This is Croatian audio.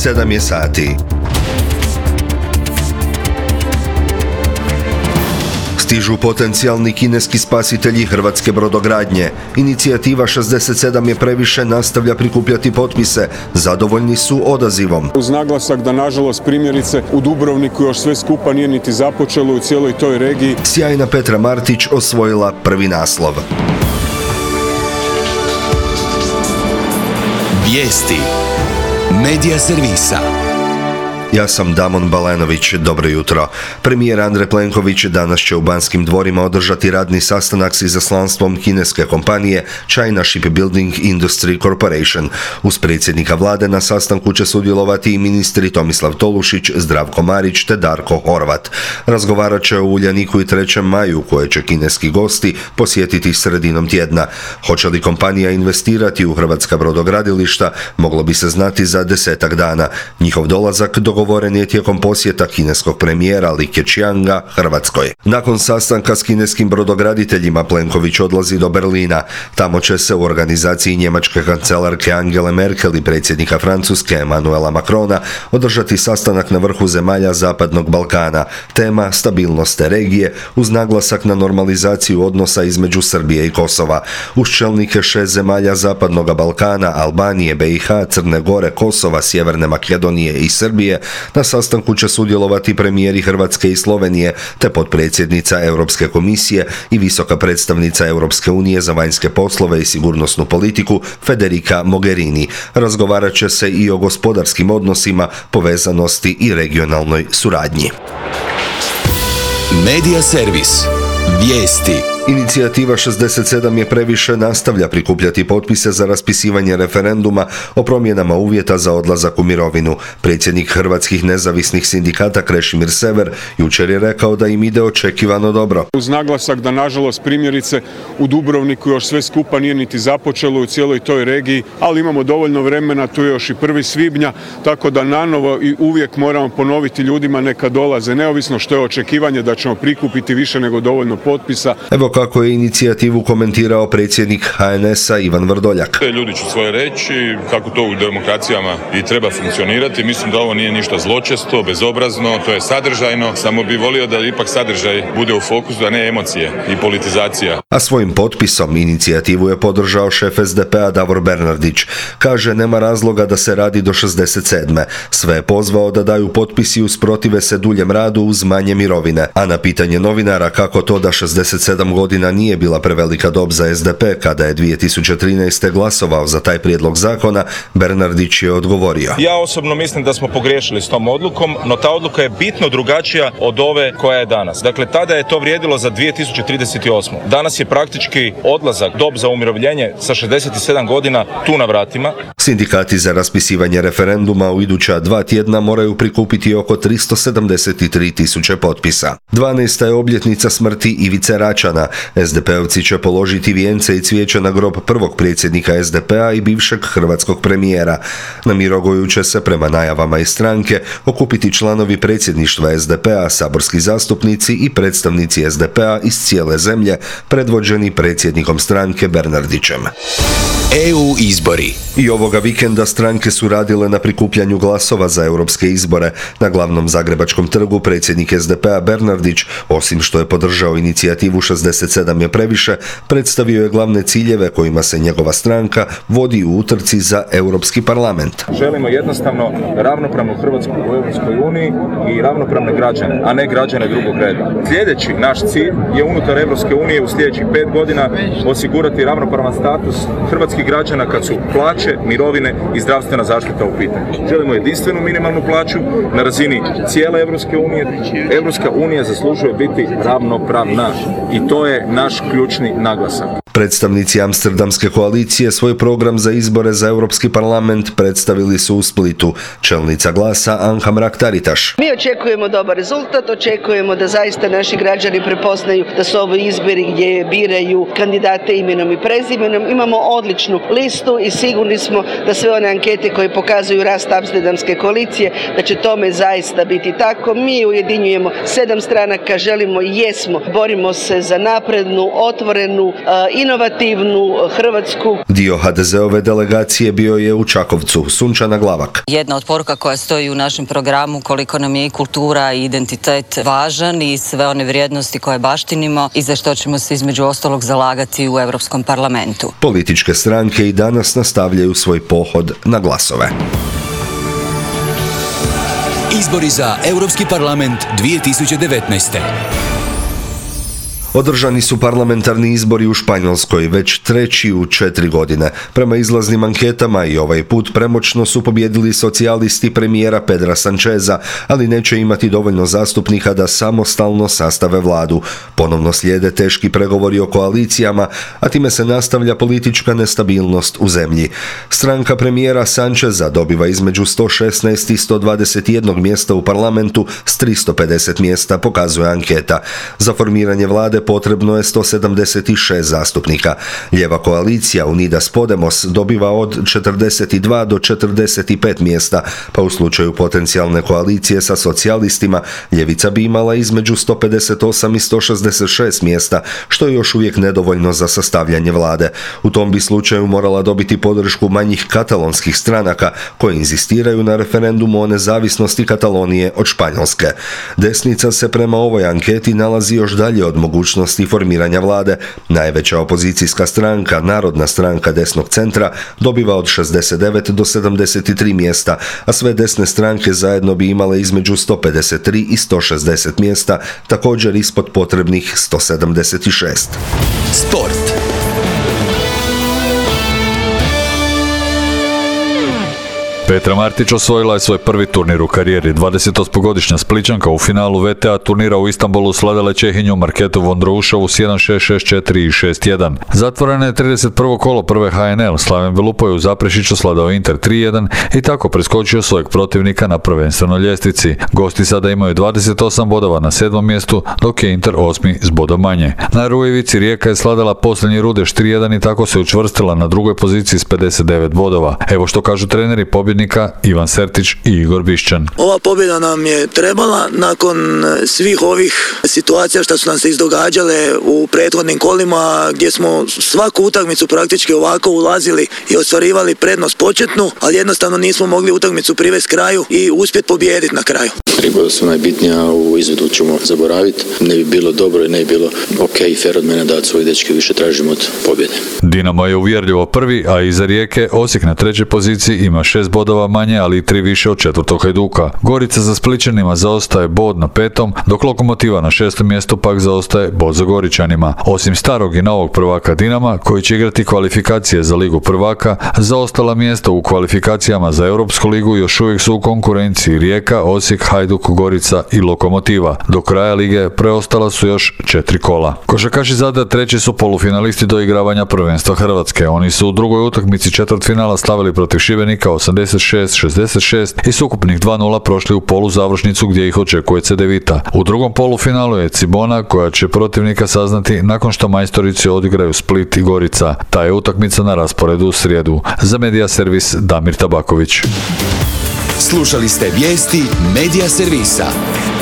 7 je sati. Stižu potencijalni kineski spasitelji hrvatske brodogradnje. Inicijativa 67 je previše nastavlja prikupljati potpise. Zadovoljni su odazivom. Uz naglasak da nažalost primjerice u Dubrovniku još sve skupa nije niti započelo u cijeloj toj regiji. Sjajna Petra Martić osvojila prvi naslov. Vijesti Medija servisa. Ja sam Damon Balenović, dobro jutro. Premijer Andrej Plenković danas će u Banskim dvorima održati radni sastanak s izaslanstvom kineske kompanije China Shipbuilding Industry Corporation. Uz predsjednika vlade na sastanku će sudjelovati i ministri Tomislav Tolušić, Zdravko Marić te Darko Horvat. Razgovarat će o Uljaniku i 3. maju koje će kineski gosti posjetiti sredinom tjedna. Hoće li kompanija investirati u hrvatska brodogradilišta, moglo bi se znati za 10 dana. Njihov dolazak dogovoren je tijekom posjeta kineskog premijera Li Keqianga Hrvatskoj. Nakon sastanka s kineskim brodograditeljima Plenković odlazi do Berlina. Tamo će se u organizaciji njemačke kancelarke Angele Merkel i predsjednika Francuske Emmanuela Macrona održati sastanak na vrhu zemalja Zapadnog Balkana. Tema stabilnost te regije uz naglasak na normalizaciju odnosa između Srbije i Kosova. Uz čelnike 6 zemalja Zapadnog Balkana, Albanije, BiH, Crne Gore, Kosova, Sjeverne Makedonije i Srbije, na sastanku će sudjelovati premijeri Hrvatske i Slovenije, te potpredsjednica Europske komisije i visoka predstavnica Europske unije za vanjske poslove i sigurnosnu politiku Federica Mogherini. Razgovarat će se i o gospodarskim odnosima, povezanosti i regionalnoj suradnji. Medija servis. Vijesti. Inicijativa 67 je previše nastavlja prikupljati potpise za raspisivanje referenduma o promjenama uvjeta za odlazak u mirovinu. Predsjednik Hrvatskih nezavisnih sindikata Krešimir Sever jučer je rekao da im ide očekivano dobro. Uz naglasak da nažalost primjerice u Dubrovniku još sve skupa nije niti započelo u cijeloj toj regiji, ali imamo dovoljno vremena, tu je još i 1. svibnja, tako da nanovo i uvijek moramo ponoviti ljudima neka dolaze, neovisno što je očekivanje da ćemo prikupiti više nego dovoljno potpisa. Evo kako je inicijativu komentirao predsjednik HNS-a Ivan Vrdoljak. Ljudi ću svoje reći, kako to u demokracijama i treba funkcionirati. Mislim da ovo nije ništa zločesto, bezobrazno, to je sadržajno. Samo bi volio da ipak sadržaj bude u fokusu, a ne emocije i politizacija. A svojim potpisom inicijativu je podržao šef SDP-a Davor Bernardić. Kaže, nema razloga da se radi do 67. Sve je pozvao da daju potpis i usprotive se duljem radu uz manje mirovine. A na pitanje novinara kako to da 67 godina nije bila prevelika dob za SDP kada je 2013. glasovao za taj prijedlog zakona, Bernardić je odgovorio. Ja osobno mislim da smo pogriješili s tom odlukom, no ta odluka je bitno drugačija od ove koja je danas. Dakle, tada je to vrijedilo za 2038. Danas je praktički odlazak, dob za umirovljenje sa 67 godina tu na vratima. Sindikati za raspisivanje referenduma u iduća 2 tjedna moraju prikupiti oko 373.000 potpisa. 12. je obljetnica smrti Ivice Račana. SDP-ovci će položiti vijence i cvijeće na grob prvog predsjednika SDP-a i bivšeg hrvatskog premijera. Na Mirogoju će se, prema najavama iz stranke, okupiti članovi predsjedništva SDP-a, saborski zastupnici i predstavnici SDP-a iz cijele zemlje, predvođeni predsjednikom stranke Bernardićem. EU izbori. I ovoga vikenda stranke su radile na prikupljanju glasova za europske izbore. Na glavnom zagrebačkom trgu predsjednik SDP-a Bernardić, osim što je podržao inicijativu 67 je previše, predstavio je glavne ciljeve kojima se njegova stranka vodi u utrci za Europski parlament. Želimo jednostavno ravnopravnu Hrvatsku u Europskoj uniji i ravnopravne građane, a ne građane drugog reda. Sljedeći naš cilj je unutar Europske unije u sljedećih 5 godina osigurati ravnopravan status hrvatskih građana kad su plaće, mirovine i zdravstvena zaštita u pitanju. Želimo jedinstvenu minimalnu plaću na razini cijele Europske unije. Europska unija zaslužuje biti ravnopravna i to je naš ključni naglasak. Predstavnici Amsterdamske koalicije svoj program za izbore za Europski parlament predstavili su u Splitu. Čelnica Glasa Anka Mrak-Taritaš. Mi očekujemo dobar rezultat, očekujemo da zaista naši građani prepoznaju da su ovo izbori gdje biraju kandidate imenom i prezimenom. Imamo odličnu listu i sigurni smo da sve one ankete koje pokazuju rast Amsterdamske koalicije, da će tome zaista biti tako. Mi ujedinjujemo 7 stranaka, želimo i jesmo, borimo se za naprednu, otvorenu, inovativnu Hrvatsku. Dio HDZ-ove delegacije bio je u Čakovcu. Sunčana Glavak. Jedna od poruka koja stoji u našem programu koliko nam je i kultura i identitet važan i sve one vrijednosti koje baštinimo i za što ćemo se između ostalog zalagati u Europskom parlamentu. Političke stranke i danas nastavljaju svoj pohod na glasove. Izbori za Europski parlament 2019. Održani su parlamentarni izbori u Španjolskoj već treći u 4 godine. Prema izlaznim anketama i ovaj put premoćno su pobijedili socijalisti premijera Pedra Sancheza, ali neće imati dovoljno zastupnika da samostalno sastave vladu. Ponovno slijede teški pregovori o koalicijama, a time se nastavlja politička nestabilnost u zemlji. Stranka premijera Sancheza dobiva između 116 i 121 mjesta u parlamentu s 350 mjesta, pokazuje anketa. Za formiranje vlade potrebno je 176 zastupnika. Lijeva koalicija Unidas Podemos dobiva od 42 do 45 mjesta, pa u slučaju potencijalne koalicije sa socijalistima, ljevica bi imala između 158 i 166 mjesta, što je još uvijek nedovoljno za sastavljanje vlade. U tom bi slučaju morala dobiti podršku manjih katalonskih stranaka, koje inzistiraju na referendumu o nezavisnosti Katalonije od Španjolske. Desnica se prema ovoj anketi nalazi još dalje od mogućnosti formiranja vlade. Najveća opozicijska stranka, Narodna stranka desnog centra, dobiva od 69 do 73 mjesta, a sve desne stranke zajedno bi imale između 153 i 160 mjesta, također ispod potrebnih 176. Sport. Petra Martić osvojila je svoj prvi turnir u karijeri. 28-godišnja Splićanka u finalu VTA turnira u Istanbulu slavila Čehinju Marketu Vondroušovu s 1-6, 6-4 i 6-1. Zatvoreno je 31. kolo prve HNL. Slaven Belupo je u Zaprešiću sladao Inter 3-1 i tako preskočio svojeg protivnika na prvenstvenoj ljestvici. Gosti sada imaju 28 bodova na 7. mjestu, dok je Inter 8. s bodom manje. Na Rujevici Rijeka je sladala posljednji Rudeš 3-1 i tako se učvrstila na drugoj poziciji s 59 bodova. Evo što kažu treneri pobjednika Ivan Sertić i Igor Bišćan. Ova pobjeda nam je trebala nakon svih ovih situacija što su nam se izdogađale u prethodnim kolima, gdje smo svaku utakmicu praktički ovako ulazili i ostvarivali prednost početnu, ali jednostavno nismo mogli utakmicu privesti kraju i uspjeti pobijediti na kraju. 3 boda su najbitnija, u izvedu ćemo zaboraviti. Ne bi bilo dobro i ne bi bilo ok i fair od mene da od svojih dečki više tražimo od pobjede. Dinamo je uvjerljivo prvi, a iza Rijeke Osijek na trećoj poziciji ima 6 bodova manje, ali i 3 više od četvrtog Hajduka. Gorica za Splićanima zaostaje bod na 5., dok Lokomotiva na 6. mjestu pak zaostaje bod za Goričanima. Osim starog i novog prvaka Dinama, koji će igrati kvalifikacije za Ligu prvaka, zaostala mjesta u kvalifikacijama za Europsku ligu još uvijek su u konkurenciji Rijeka, Osijek, Hajduk, Gorica i Lokomotiva. Do kraja lige preostala su još 4 kola. Košarkaši Zadra treći su polufinalisti do igravanja prvenstva Hrvatske. Oni su u drugoj utakmici četvrtfinala stavili protiv Šibenika 86-66 i s ukupnih 2-0 prošli u poluzavršnicu gdje ih očekuje Cedevita. U drugom polufinalu je Cibona, koja će protivnika saznati nakon što majstorici odigraju Split i Gorica. Ta je utakmica na rasporedu u srijedu. Za Medija servis Damir Tabaković. Slušali ste vijesti Medija servisa.